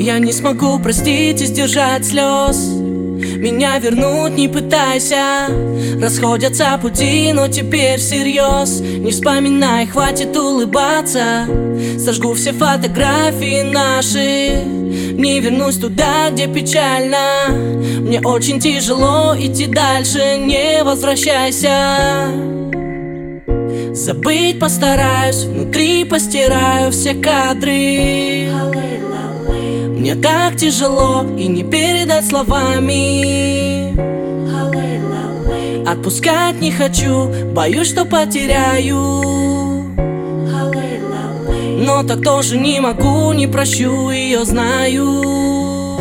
Я не смогу простить и сдержать слез. Меня вернуть не пытайся. Расходятся пути, но теперь всерьез. Не вспоминай, хватит улыбаться. Сожгу все фотографии наши. Не вернусь туда, где печально. Мне очень тяжело идти дальше, не возвращайся. Забыть постараюсь, внутри постираю все кадры. Мне так тяжело и не передать словами. Отпускать не хочу, боюсь, что потеряю. Но так тоже не могу, не прощу ее, знаю.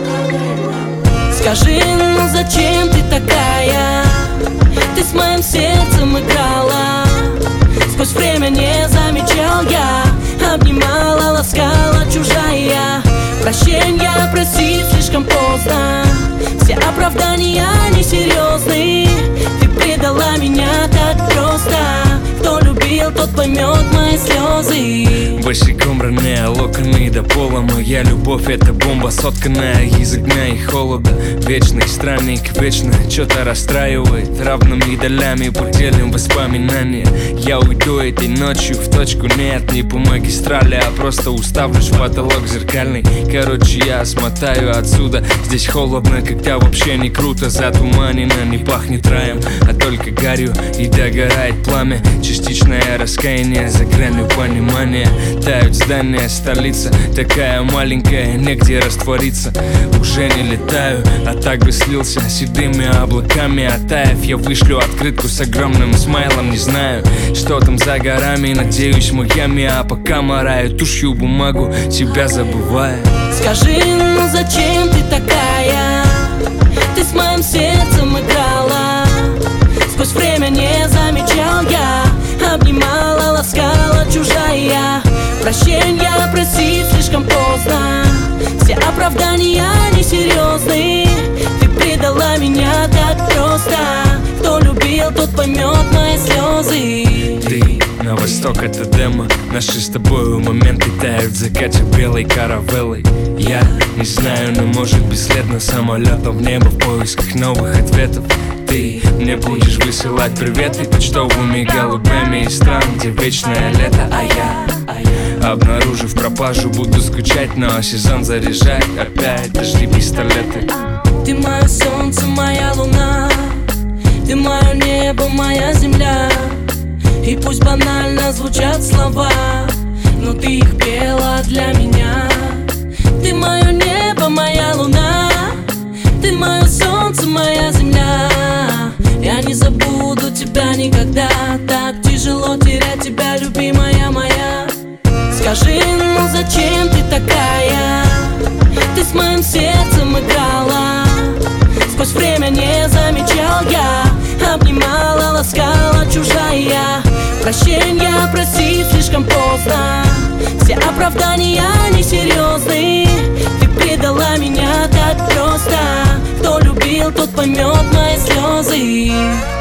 Скажи, ну зачем ты такая? Ты с моим сердцем играла. Сквозь время не замечал я. Обнимала, ласкала чужая. Прощения просить слишком поздно. Все оправдания несерьезны. Ты предала меня так просто. Кто любил, тот поймет мои слезы. Босиком роняя локоны до пола. Моя любовь — это бомба, сотканная из огня и холода. Вечный странник, вечно что-то расстраивает. Равными долями поделим воспоминания. Я уйду этой ночью в точку, нет, не по магистрали, а просто уставлюсь в потолок зеркальный. Короче, я смотаю отсюда. Здесь холодно, когда вообще не круто. Затуманено, не пахнет раем, а только гарью. И догорает пламя. Частичное раскаяние за гранью понимания. Тают здания, столица такая маленькая, негде раствориться. Уже не летаю, а так бы слился седыми облаками. Оттаив, я вышлю открытку с огромным смайлом. Не знаю, что там за горами, надеюсь, Майами. А пока мораю тушью бумагу, тебя забываю. Скажи, ну зачем ты такая? Ты с моим сердцем играла. Сквозь время не замечал я. Обнимала, ласкала чужая. Прощения просить слишком поздно. Все оправдания несерьезны. Ты предала меня так просто. Кто любил, тот поймет мои слезы. Ты на восток — это демо. Наши с тобою моменты тают в закате белой каравеллой. Я не знаю, но может бесследно самолетом в небо в поисках новых ответов. Ты мне будешь высылать приветы почтовыми голубями из стран, где вечное лето, а я, обнаружив пропажу, буду скучать, но сезон заряжать опять дожди, пистолеты. Ты мое солнце, моя луна. Ты мое небо, моя земля. И пусть банально звучат слова, но ты их пела для меня. Ты мое небо, моя луна. Ты мое солнце, моя земля. Я не забуду тебя никогда. Так тяжело терять тебя, любимая моя. Скажи, ну зачем ты такая? Ты с моим сердцем играла. Сквозь время не замечал я. Обнимала, ласкала чужая. Прощения просить слишком поздно. Все оправдания несерьезны. Ты предала меня так просто. Кто любил, тот поймет мои слезы.